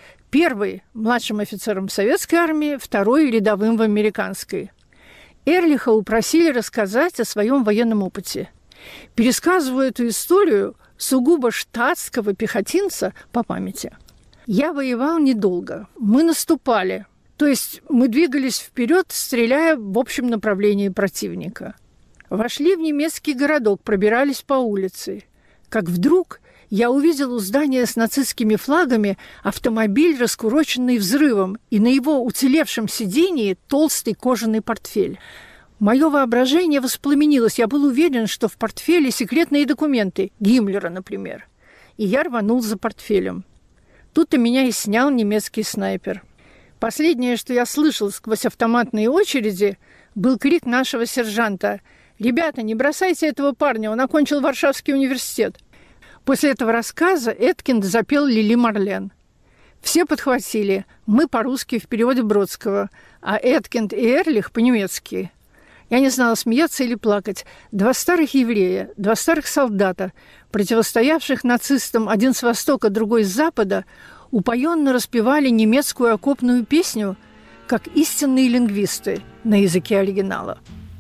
Первый – младшим офицером советской армии, второй – рядовым в американской. Эрлиха упросили рассказать о своем военном опыте. Пересказываю эту историю сугубо штатского пехотинца по памяти. Я воевал недолго. Мы наступали. То есть мы двигались вперед, стреляя в общем направлении противника. Вошли в немецкий городок, пробирались по улице. Как вдруг я увидел у здания с нацистскими флагами автомобиль, раскуроченный взрывом, и на его уцелевшем сидении толстый кожаный портфель. Мое воображение воспламенилось. Я был уверен, что в портфеле секретные документы, Гиммлера, например. И я рванул за портфелем. Тут-то меня и снял немецкий снайпер. Последнее, что я слышал сквозь автоматные очереди, был крик нашего сержанта: «Ребята, не бросайте этого парня, он окончил Варшавский университет». После этого рассказа Эткинд запел «Лили Марлен». Все подхватили. Мы по-русски в переводе Бродского, а Эткинд и Эрлих по-немецки. Я не знала, смеяться или плакать. Два старых еврея, два старых солдата, противостоявших нацистам, один с востока, другой с запада, упоенно распевали немецкую окопную песню, как истинные лингвисты на языке оригинала.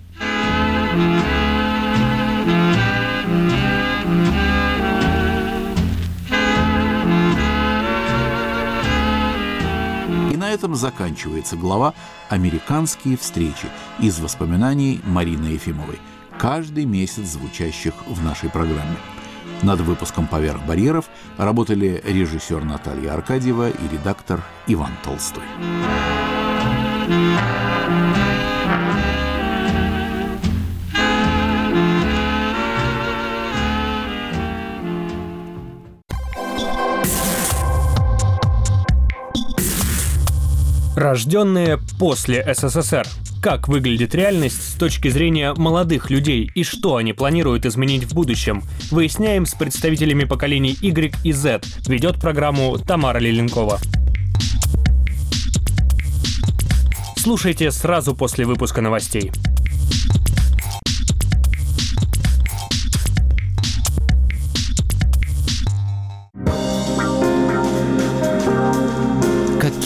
На этом заканчивается глава «Американские встречи» из воспоминаний Марины Ефимовой, каждый месяц звучащих в нашей программе. Над выпуском «Поверх барьеров» работали режиссер Наталья Аркадьева и редактор Иван Толстой. Рожденные после СССР. Как выглядит реальность с точки зрения молодых людей и что они планируют изменить в будущем, выясняем с представителями поколений Y и Z. Ведет программу Тамара Леленкова. Слушайте сразу после выпуска новостей.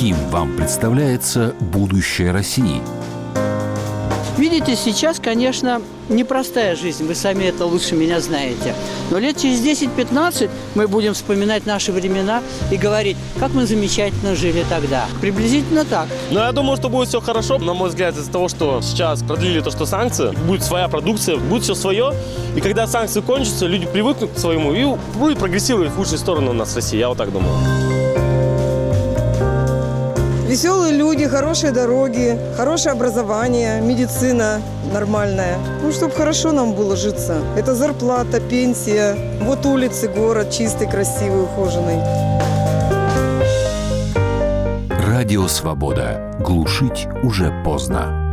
каким вам представляется будущее России? Видите, сейчас, конечно, непростая жизнь, вы сами это лучше меня знаете. Но лет через 10-15 мы будем вспоминать наши времена и говорить, как мы замечательно жили тогда. Приблизительно так. Но я думаю, что будет все хорошо. На мой взгляд, из-за того, что сейчас продлили то, что санкции, будет своя продукция, будет все свое. И когда санкции кончатся, люди привыкнут к своему и будет прогрессировать в лучшую сторону у нас в России. Я вот так думаю. Веселые люди, хорошие дороги, хорошее образование, медицина нормальная. Ну, чтобы хорошо нам было житься. Это зарплата, пенсия. Вот улицы, город чистый, красивый, ухоженный. Радио «Свобода». Глушить уже поздно.